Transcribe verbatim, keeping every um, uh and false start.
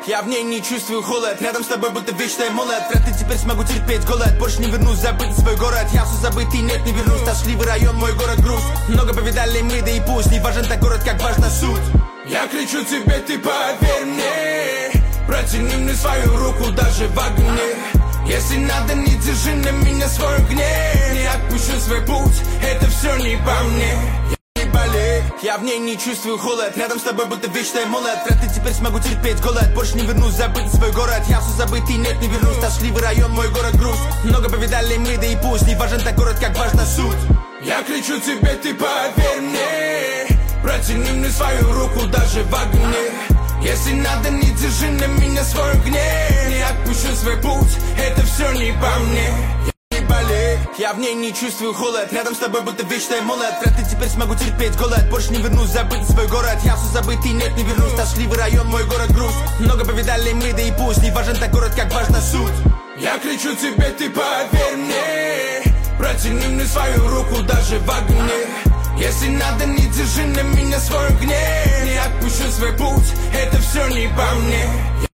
Я в ней не чувствую холод, рядом с тобой будто вечная молот. Вряд ли теперь смогу терпеть голод, больше не вернусь забыть свой город. Я все забытый, нет, не вернусь, тоскливый район, мой город груз. Много повидали мы, да и пусть, не важен так город, как важна суть. Я кричу тебе, ты поверь мне, протяни мне свою руку даже в огне. Если надо, не держи на меня свой гнев. Не отпущу свой путь, это все не по мне. Я не болею. Я в ней не чувствую холод, рядом с тобой будто вечная молот. Вряд ли теперь смогу терпеть голод, больше не вернусь забыть свой город. Я все забытый, нет, не вернусь, тоскливый район, мой город груз. Много повидали мы, да и пусть, не важен так город, как важна суть. Я кричу тебе, ты поверь мне, протяни мне свою руку даже в огне. Если надо, не держи на меня свой гнев. Не отпущу свой путь, это все не по мне. Я не болею. Я в ней не чувствую холод, рядом с тобой будто вечная молот. Вряд ли теперь смогу терпеть голод, больше не вернусь забыть свой город. Я все забытый, нет, не вернусь, тоскливый район, мой город груз. Много повидали мы, да и пусть, не важен так город, как важна суть. Я кричу тебе, ты поверь мне, протяни мне свою руку даже в огне. Если надо, не держи на меня свой гнев. Не отпущу свой путь, это все не по мне.